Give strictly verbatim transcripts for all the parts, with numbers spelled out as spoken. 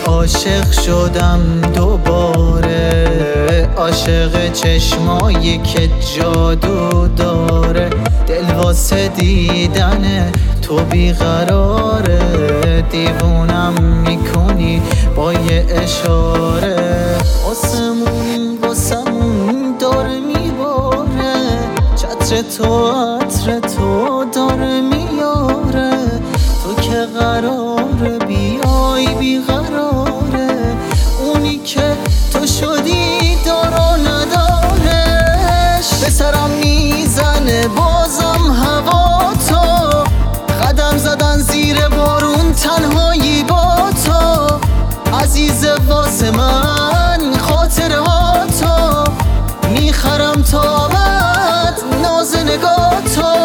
عاشق شدم دوباره، عاشق چشمایی که جادو داره. دل واسه دیدن تو بیقراره، دیوونم میکنی با یه اشاره. آسمون واسمون داره میباره، چتر تو عطر تو داره میاره. تو که قراره بیای بیقراره، اونی که تو شدی دارو ندارش. به سرم میزنه بازم هوا تو، قدم زدن زیر بارون تنهایی با تو. عزیز واسه من خاطره ها تو، میخرم تا ابد ناز نگاه تو.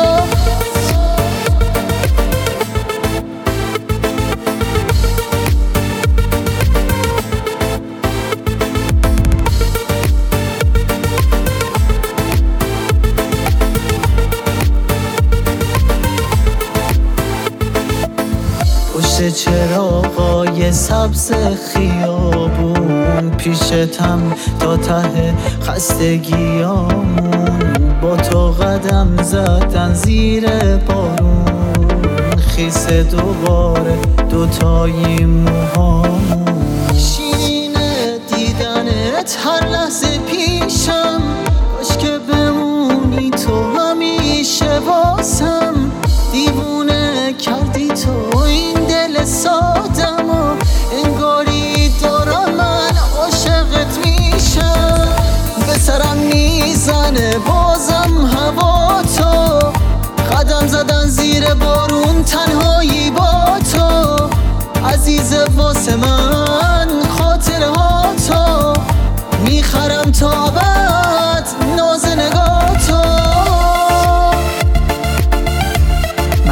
پشت چراغای سبز خیابون، پیشتم تا ته خستگیامون. با تو قدم زدن زیر بارون، خیس دوباره دوتایی موهامون. شیرینه دیدنت هر لحظه پیشم، کاش که بمونی تو همیشه واسم. دیوونه کردی تو این دل سادم و انگاری دارم من عاشقت میشم. به سرم میزنه بازم هوا تو، قدم زدن زیر بارون تنهایی با تو. عزیز واسه من خاطره ها تو، میخرم تا ابد ناز نگاه تو.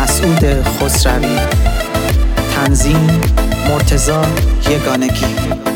مسعود خسروی، تنظیم مرتضی یگانگی.